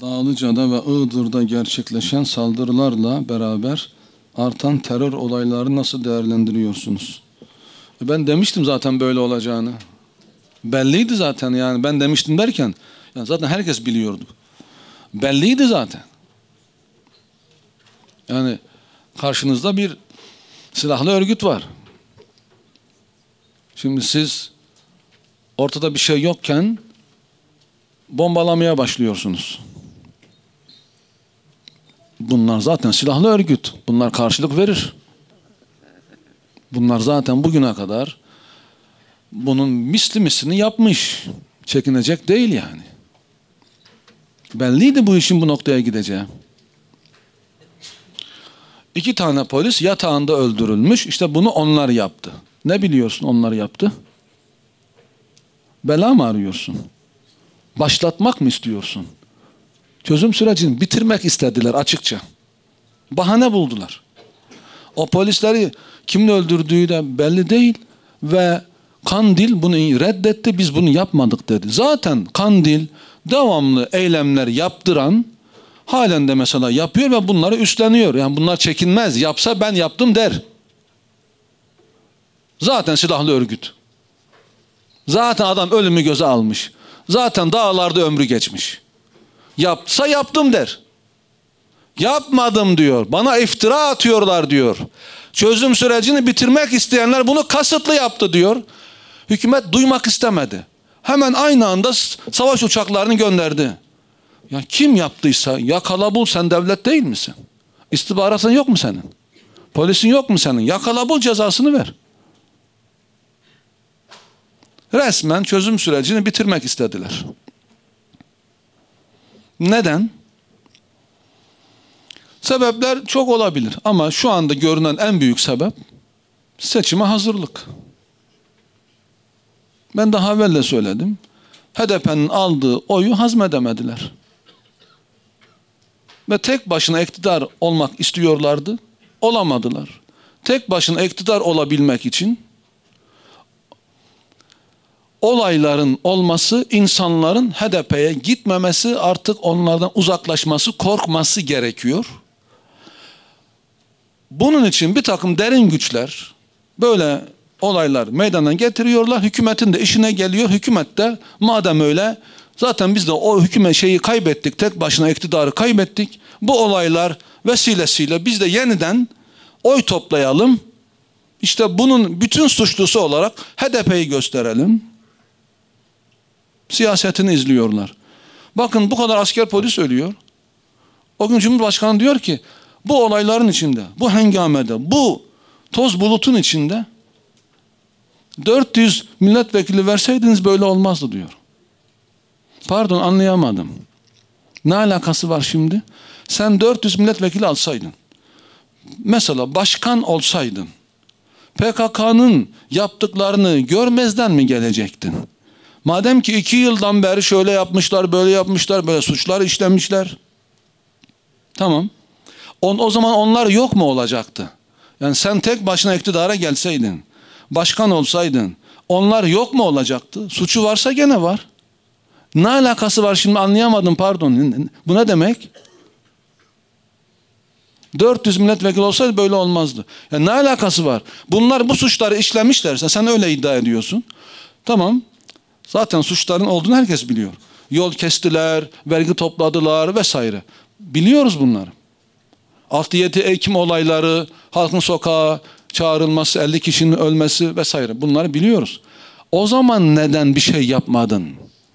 Dağlıca'da ve Iğdır'da gerçekleşen saldırılarla beraber artan terör olayları nasıl değerlendiriyorsunuz? Ben demiştim zaten böyle olacağını. Belliydi zaten yani, ben demiştim derken yani zaten herkes biliyordu. Belliydi zaten. Yani karşınızda bir silahlı örgüt var. Şimdi siz ortada bir şey yokken bombalamaya başlıyorsunuz. Bunlar zaten silahlı örgüt. Bunlar karşılık verir. Bunlar zaten bugüne kadar bunun mislini yapmış. Çekinecek değil yani. Belliydi bu işin bu noktaya gideceği. 2 tane polis yatağında öldürülmüş. İşte bunu onlar yaptı. Ne biliyorsun onlar yaptı? Bela mı arıyorsun? Başlatmak mı istiyorsun? Çözüm sürecini bitirmek istediler açıkça. Bahane buldular. O polisleri kimin öldürdüğü de belli değil ve Kandil bunu reddetti, biz bunu yapmadık dedi. Zaten Kandil devamlı eylemler yaptıran, halen de mesela yapıyor ve bunları üstleniyor. Yani bunlar çekinmez. Yapsa ben yaptım der. Zaten silahlı örgüt. Zaten adam ölümü göze almış. Zaten dağlarda ömrü geçmiş. Yapsa yaptım der. Yapmadım diyor. Bana iftira atıyorlar diyor. Çözüm sürecini bitirmek isteyenler bunu kasıtlı yaptı diyor. Hükümet duymak istemedi. Hemen aynı anda savaş uçaklarını gönderdi. Ya kim yaptıysa yakala bul, sen devlet değil misin? İstihbaratın yok mu senin? Polisin yok mu senin? Yakala bul, cezasını ver. Resmen çözüm sürecini bitirmek istediler. Neden? Sebepler çok olabilir ama şu anda görünen en büyük sebep seçime hazırlık. Ben daha evvel de söyledim. HDP'nin aldığı oyu hazmedemediler. Ve tek başına iktidar olmak istiyorlardı. Olamadılar. Tek başına iktidar olabilmek için olayların olması, insanların HDP'ye gitmemesi, artık onlardan uzaklaşması, korkması gerekiyor. Bunun için bir takım derin güçler böyle olaylar meydana getiriyorlar. Hükümetin de işine geliyor. Hükümet de madem öyle, zaten biz de o hükümet şeyi kaybettik, tek başına iktidarı kaybettik. Bu olaylar vesilesiyle biz de yeniden oy toplayalım. İşte bunun bütün suçlusu olarak HDP'yi gösterelim. Siyasetini izliyorlar. Bakın bu kadar asker polis ölüyor. O gün Cumhurbaşkanı diyor ki bu olayların içinde, bu hengamede, bu toz bulutun içinde 400 milletvekili verseydiniz böyle olmazdı diyor. Pardon, anlayamadım. Ne alakası var şimdi? Sen 400 milletvekili alsaydın, mesela başkan olsaydın, PKK'nın yaptıklarını görmezden mi gelecektin? Madem ki 2 yıldan beri şöyle yapmışlar, böyle yapmışlar, böyle suçlar işlemişler. Tamam. O zaman onlar yok mu olacaktı? Yani sen tek başına iktidara gelseydin, başkan olsaydın, onlar yok mu olacaktı? Suçu varsa gene var. Ne alakası var şimdi, anlayamadım, pardon. Bu ne demek? 400 milletvekili olsaydı böyle olmazdı. Yani ne alakası var? Bunlar bu suçları işlemişlerse, sen öyle iddia ediyorsun. Tamam. Zaten suçların olduğunu herkes biliyor. Yol kestiler, vergi topladılar vesaire. Biliyoruz bunları. 6-7 Ekim olayları, halkın sokağa çağrılması, 50 kişinin ölmesi vesaire. Bunları biliyoruz. O zaman neden bir şey yapmadın?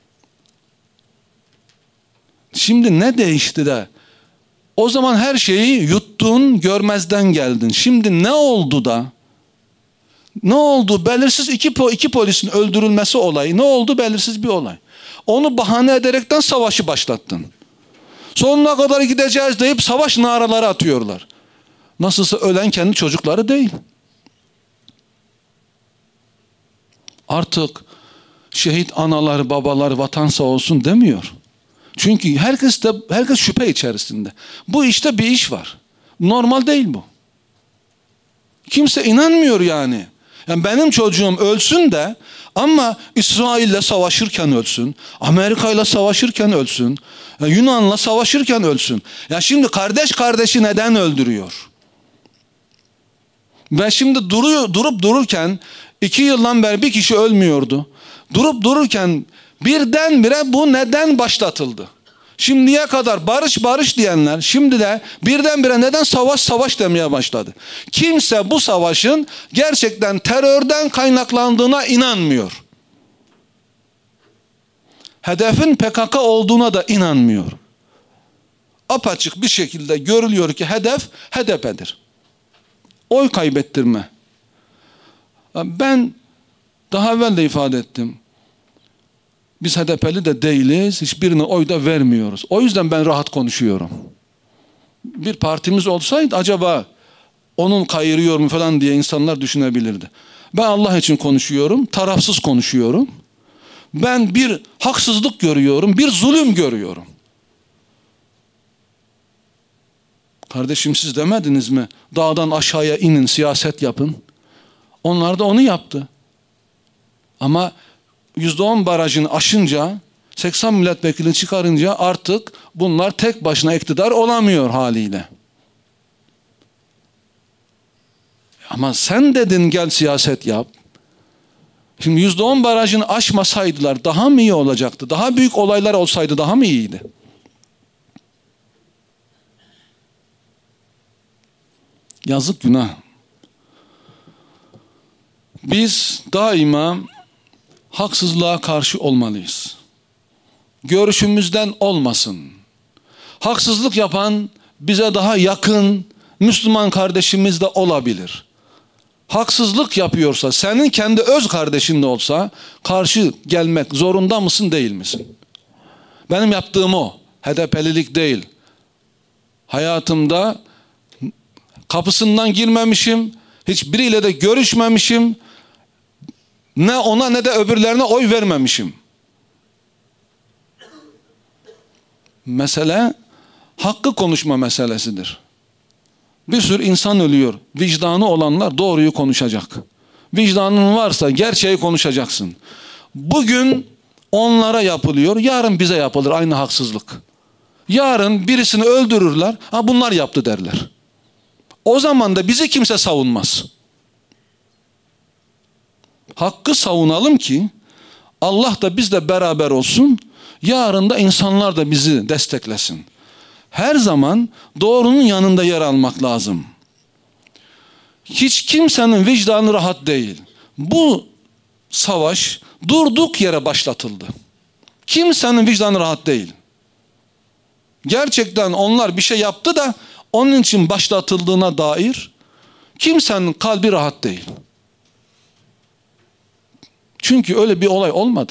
Şimdi ne değişti de? O zaman her şeyi yuttun, görmezden geldin. Şimdi ne oldu da? Ne oldu? Belirsiz iki polisin öldürülmesi olayı. Ne oldu? Belirsiz bir olay. Onu bahane ederekten savaşı başlattın. Sonuna kadar gideceğiz deyip savaş naraları atıyorlar. Nasılsa ölen kendi çocukları değil. Artık şehit anaları, babaları vatan sağ olsun demiyor. Çünkü herkes şüphe içerisinde. Bu işte bir iş var. Normal değil bu. Kimse inanmıyor yani. Yani benim çocuğum ölsün de ama İsrail'le savaşırken ölsün, Amerika'yla savaşırken ölsün, Yunan'la savaşırken ölsün. Ya şimdi kardeş kardeşi neden öldürüyor? Ben şimdi durup dururken 2 yıldan beri bir kişi ölmüyordu. Durup dururken birdenbire bu neden başlatıldı? Şimdiye kadar barış barış diyenler şimdi de birdenbire neden savaş savaş demeye başladı. Kimse bu savaşın gerçekten terörden kaynaklandığına inanmıyor. Hedefin PKK olduğuna da inanmıyor. Apaçık bir şekilde görülüyor ki hedef HDP'dir. Oy kaybettirme. Ben daha evvel de ifade ettim. Biz HDP'li de değiliz. Hiçbirine oy da vermiyoruz. O yüzden ben rahat konuşuyorum. Bir partimiz olsaydı acaba onun kayırıyor mu falan diye insanlar düşünebilirdi. Ben Allah için konuşuyorum. Tarafsız konuşuyorum. Ben bir haksızlık görüyorum. Bir zulüm görüyorum. Kardeşim siz demediniz mi? Dağdan aşağıya inin, siyaset yapın. Onlar da onu yaptı. Ama %10 barajını aşınca, 80 milletvekilini çıkarınca artık bunlar tek başına iktidar olamıyor haliyle. Ama sen dedin gel siyaset yap. Şimdi %10 barajını aşmasaydılar daha mı iyi olacaktı? Daha büyük olaylar olsaydı daha mı iyiydi? Yazık, günah. Biz daima haksızlığa karşı olmalıyız. Görüşümüzden olmasın. Haksızlık yapan bize daha yakın Müslüman kardeşimiz de olabilir. Haksızlık yapıyorsa, senin kendi öz kardeşin de olsa karşı gelmek zorunda mısın, değil misin? Benim yaptığım o. HDP'lilik değil. Hayatımda kapısından girmemişim, hiçbiriyle de görüşmemişim. Ne ona ne de öbürlerine oy vermemişim. Mesele hakkı konuşma meselesidir. Bir sürü insan ölüyor. Vicdanı olanlar doğruyu konuşacak. Vicdanın varsa gerçeği konuşacaksın. Bugün onlara yapılıyor, yarın bize yapılır aynı haksızlık. Yarın birisini öldürürler, ha bunlar yaptı derler. O zaman da bizi kimse savunmaz. Hakkı savunalım ki Allah da bizle beraber olsun. Yarın da insanlar da bizi desteklesin. Her zaman doğrunun yanında yer almak lazım. Hiç kimsenin vicdanı rahat değil. Bu savaş durduk yere başlatıldı. Kimsenin vicdanı rahat değil. Gerçekten onlar bir şey yaptı da onun için başlatıldığına dair kimsenin kalbi rahat değil. Çünkü öyle bir olay olmadı.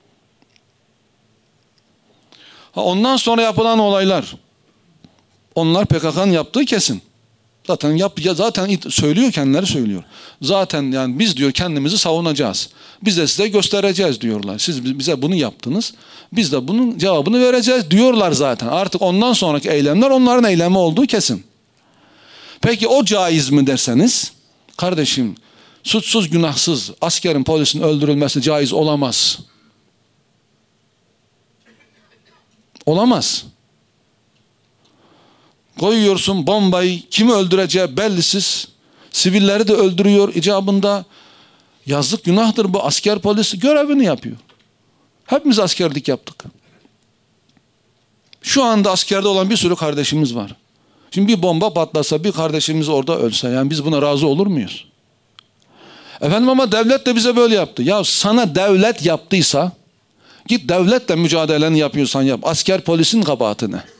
Ondan sonra yapılan olaylar, onlar PKK'nın yaptığı kesin. Zaten söylüyor, kendileri söylüyor. Zaten yani biz diyor kendimizi savunacağız. Biz de size göstereceğiz diyorlar. Siz bize bunu yaptınız. Biz de bunun cevabını vereceğiz diyorlar zaten. Artık ondan sonraki eylemler onların eylemi olduğu kesin. Peki o caiz mi derseniz, kardeşim suçsuz günahsız askerin, polisin öldürülmesi caiz olamaz. Olamaz. Koyuyorsun bombayı, kimi öldüreceği bellisiz. Sivilleri de öldürüyor icabında. Yazık, günahtır bu. Asker polis görevini yapıyor. Hepimiz askerlik yaptık. Şu anda askerde olan bir sürü kardeşimiz var. Şimdi bir bomba patlasa, bir kardeşimiz orada ölse, yani biz buna razı olur muyuz? Efendim ama devlet de bize böyle yaptı. Ya sana devlet yaptıysa git devletle mücadeleni yapıyorsan yap. Asker polisin kabahati ne?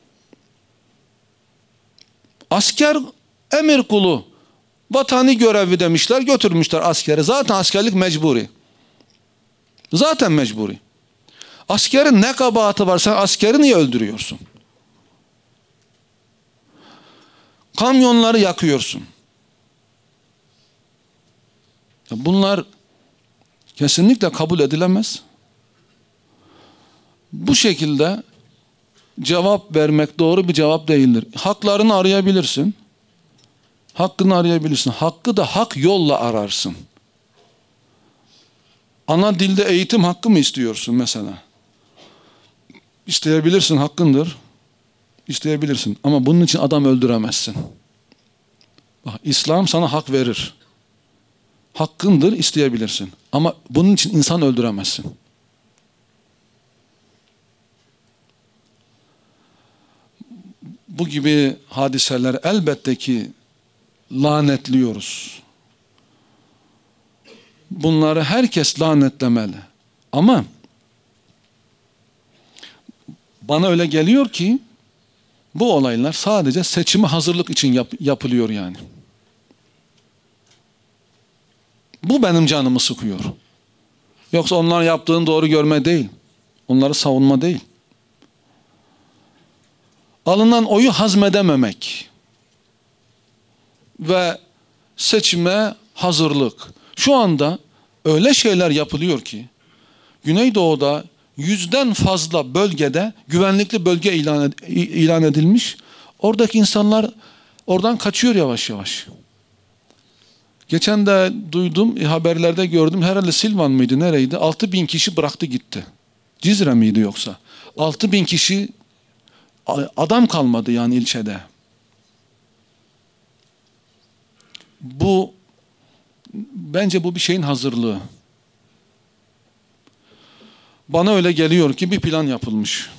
Asker emir kulu. Vatani görevi demişler, götürmüşler askeri. Zaten askerlik mecburi. Zaten mecburi. Askerin ne kabahati var? Sen askeri niye öldürüyorsun? Kamyonları yakıyorsun. Bunlar kesinlikle kabul edilemez. Bu şekilde cevap vermek doğru bir cevap değildir. Haklarını arayabilirsin. Hakkını arayabilirsin. Hakkı da hak yolla ararsın. Ana dilde eğitim hakkı mı istiyorsun mesela? İsteyebilirsin, hakkındır. İsteyebilirsin ama bunun için adam öldüremezsin. Bak, İslam sana hak verir. Hakkındır, isteyebilirsin. Ama bunun için insan öldüremezsin. Bu gibi hadiseler elbette ki lanetliyoruz. Bunları herkes lanetlemeli. Ama bana öyle geliyor ki bu olaylar sadece seçime hazırlık için yapılıyor yani. Bu benim canımı sıkıyor. Yoksa onların yaptığını doğru görme değil. Onları savunma değil. Alınan oyu hazmedememek ve seçime hazırlık. Şu anda öyle şeyler yapılıyor ki Güneydoğu'da 100'den fazla bölgede güvenlikli bölge ilan edilmiş. Oradaki insanlar oradan kaçıyor yavaş yavaş. Geçen de duydum, haberlerde gördüm. Herhalde Silvan mıydı, nereydi? 6.000 kişi bıraktı gitti. Cizre miydi yoksa? 6.000 kişi, adam kalmadı yani ilçede. Bence bu bir şeyin hazırlığı. Bana öyle geliyor ki bir plan yapılmış.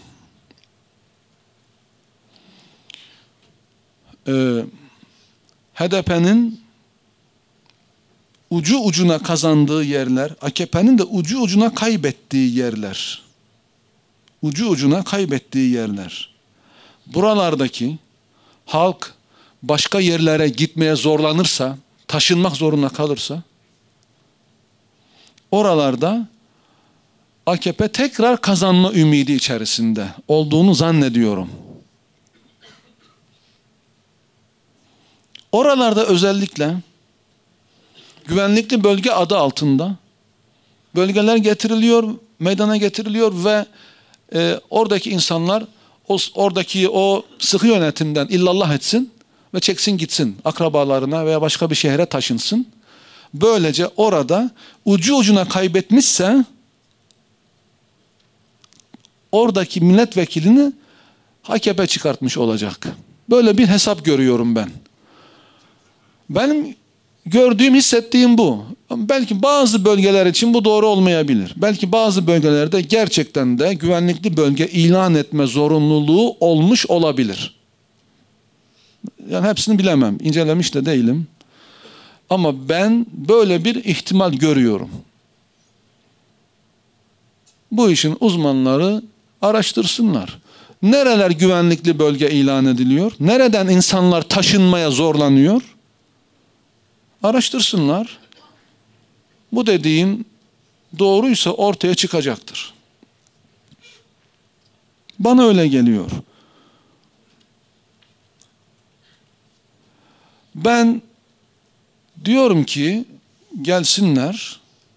HDP'nin ucu ucuna kazandığı yerler, AKP'nin de ucu ucuna kaybettiği yerler. Ucu ucuna kaybettiği yerler. Buralardaki halk başka yerlere gitmeye zorlanırsa, taşınmak zorunda kalırsa, oralarda AKP tekrar kazanma ümidi içerisinde olduğunu zannediyorum. Oralarda özellikle güvenlikli bölge adı altında bölgeler getiriliyor, meydana getiriliyor ve oradaki insanlar oradaki o sıkı yönetimden illallah etsin ve çeksin gitsin akrabalarına veya başka bir şehre taşınsın. Böylece orada ucu ucuna kaybetmişse oradaki milletvekilini AKP çıkartmış olacak. Böyle bir hesap görüyorum ben. Benim gördüğüm, hissettiğim bu. Belki bazı bölgeler için bu doğru olmayabilir. Belki bazı bölgelerde gerçekten de güvenlikli bölge ilan etme zorunluluğu olmuş olabilir. Yani hepsini bilemem, incelemiş de değilim. Ama ben böyle bir ihtimal görüyorum. Bu işin uzmanları araştırsınlar. Nereler güvenlikli bölge ilan ediliyor? Nereden insanlar taşınmaya zorlanıyor? Araştırsınlar. Bu dediğim doğruysa ortaya çıkacaktır. Bana öyle geliyor. Ben diyorum ki gelsinler.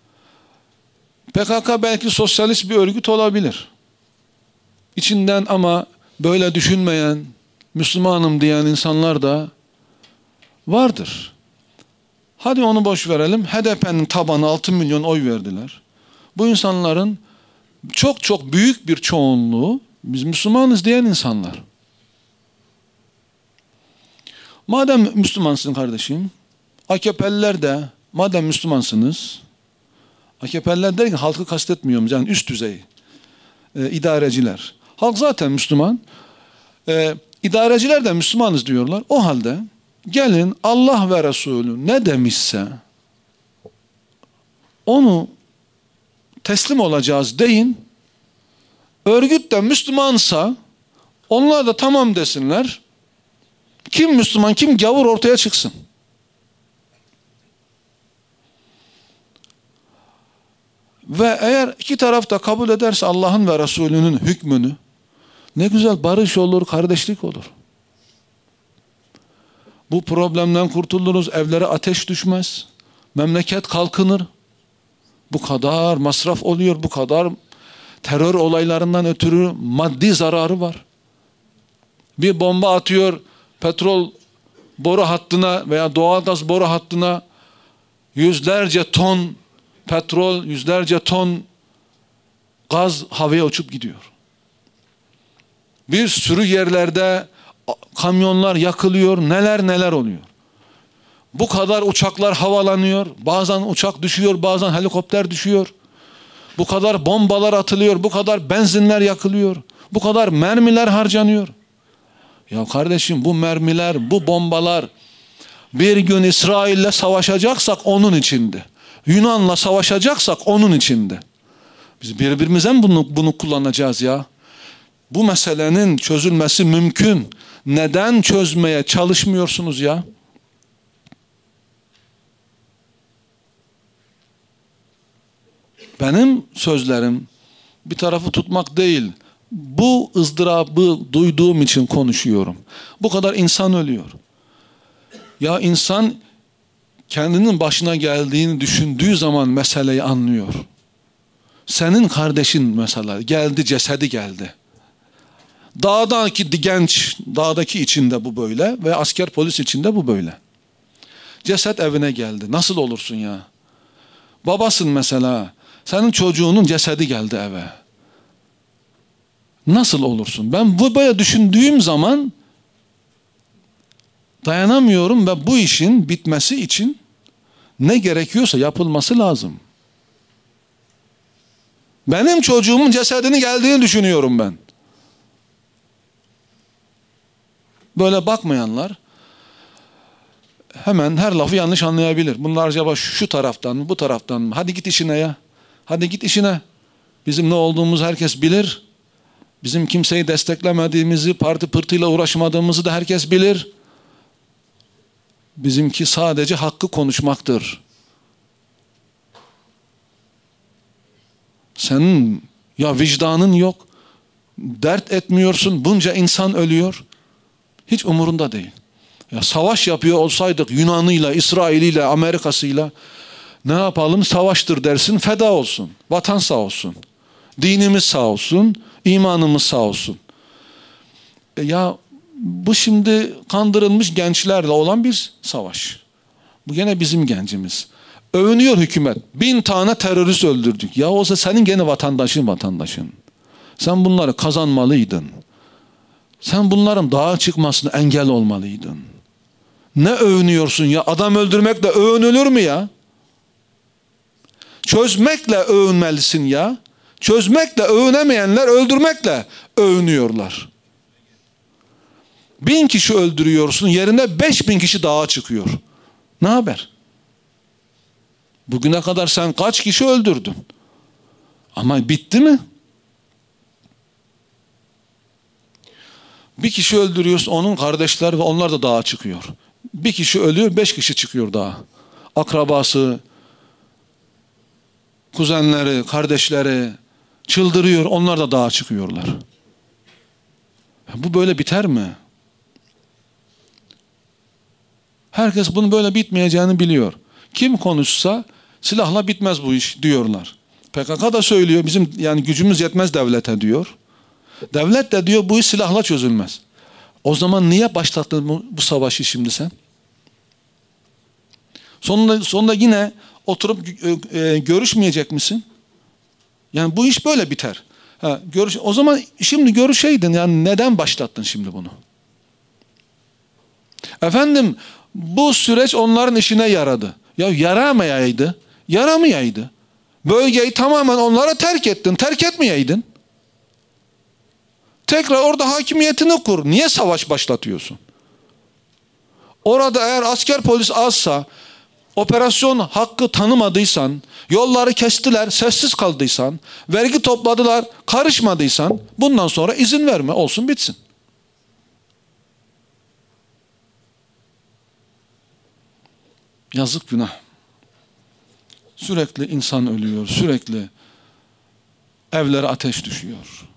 PKK belki sosyalist bir örgüt olabilir. İçinden ama böyle düşünmeyen, Müslümanım diyen insanlar da vardır. Hadi onu boş verelim. HDP'nin tabanı 6 milyon oy verdiler. Bu insanların çok çok büyük bir çoğunluğu biz Müslümanız diyen insanlar. Madem Müslümansın kardeşim, AKP'liler de madem Müslümansınız, AKP'liler derken halkı kastetmiyorum yani üst düzey idareciler. Halk zaten Müslüman. İdareciler de Müslümanız diyorlar. O halde gelin Allah ve Resulü ne demişse onu teslim olacağız deyin. Örgüt de Müslümansa onlar da tamam desinler. Kim Müslüman kim gavur ortaya çıksın. Ve eğer iki taraf da kabul ederse Allah'ın ve Resulünün hükmünü ne güzel barış olur, kardeşlik olur. Bu problemden kurtuluruz, evlere ateş düşmez, memleket kalkınır. Bu kadar masraf oluyor, bu kadar terör olaylarından ötürü maddi zararı var. Bir bomba atıyor petrol boru hattına veya doğalgaz boru hattına yüzlerce ton petrol, yüzlerce ton gaz havaya uçup gidiyor. Bir sürü yerlerde kamyonlar yakılıyor, neler neler oluyor. Bu kadar uçaklar havalanıyor, bazen uçak düşüyor, bazen helikopter düşüyor. Bu kadar bombalar atılıyor, bu kadar benzinler yakılıyor, bu kadar mermiler harcanıyor. Ya kardeşim, bu mermiler, bu bombalar, bir gün İsrail'le savaşacaksak onun içinde. Yunan'la savaşacaksak onun içinde. Biz birbirimize mi bunu kullanacağız ya? Bu meselenin çözülmesi mümkün. Neden çözmeye çalışmıyorsunuz ya? Benim sözlerim bir tarafı tutmak değil. Bu ızdırabı duyduğum için konuşuyorum. Bu kadar insan ölüyor. Ya insan kendinin başına geldiğini düşündüğü zaman meseleyi anlıyor. Senin kardeşin mesela geldi, cesedi geldi. Dağdaki genç, dağdaki içinde bu böyle ve asker polis içinde bu böyle. Ceset evine geldi. Nasıl olursun ya? Babasın mesela. Senin çocuğunun cesedi geldi eve. Nasıl olursun? Ben bu böyle düşündüğüm zaman dayanamıyorum ve bu işin bitmesi için ne gerekiyorsa yapılması lazım. Benim çocuğumun cesedini geldiğini düşünüyorum ben. Böyle bakmayanlar hemen her lafı yanlış anlayabilir. Bunlar acaba şu taraftan mı, bu taraftan mı? Hadi git işine ya. Hadi git işine. Bizim ne olduğumuzu herkes bilir. Bizim kimseyi desteklemediğimizi, parti pırtıyla uğraşmadığımızı da herkes bilir. Bizimki sadece hakkı konuşmaktır. Senin ya vicdanın yok. Dert etmiyorsun. Bunca insan ölüyor. Hiç umurunda değil. Ya savaş yapıyor olsaydık Yunan'ıyla, İsrail'iyle, Amerika'sıyla ne yapalım? Savaştır dersin, feda olsun. Vatan sağ olsun. Dinimiz sağ olsun. İmanımız sağ olsun. Ya bu şimdi kandırılmış gençlerle olan bir savaş. Bu gene bizim gencimiz. Övünüyor hükümet. 1000 tane terörist öldürdük. Ya olsa senin gene vatandaşın. Sen bunları kazanmalıydın. Sen bunların dağa çıkmasına engel olmalıydın. Ne övünüyorsun ya? Adam öldürmekle övünülür mü ya? Çözmekle övünmelisin ya. Çözmekle övünemeyenler öldürmekle övünüyorlar. 1000 kişi öldürüyorsun, yerine 5000 kişi dağa çıkıyor. Ne haber? Bugüne kadar sen kaç kişi öldürdün? Ama bitti mi? Bir kişi öldürüyorsun, onun kardeşler ve onlar da dağa çıkıyor. Bir kişi ölüyor, 5 kişi çıkıyor dağa. Akrabası, kuzenleri, kardeşleri çıldırıyor, onlar da dağa çıkıyorlar. Bu böyle biter mi? Herkes bunun böyle bitmeyeceğini biliyor. Kim konuşsa silahla bitmez bu iş diyorlar. PKK da söylüyor, bizim yani gücümüz yetmez devlete diyor. Devlet de diyor bu iş silahla çözülmez. O zaman niye başlattın bu savaşı şimdi sen? Sonunda yine oturup görüşmeyecek misin? Yani bu iş böyle biter. O zaman şimdi görüşeydin, yani neden başlattın şimdi bunu? Efendim bu süreç onların işine yaradı. Ya yaramayaydı. Bölgeyi tamamen onlara terk ettin. Terk etmeyeydin. Tekrar orada hakimiyetini kur. Niye savaş başlatıyorsun? Orada eğer asker polis azsa, operasyon hakkı tanımadıysan, yolları kestiler, sessiz kaldıysan, vergi topladılar, karışmadıysan, bundan sonra izin verme, olsun bitsin. Yazık, günah. Sürekli insan ölüyor, sürekli evlere ateş düşüyor.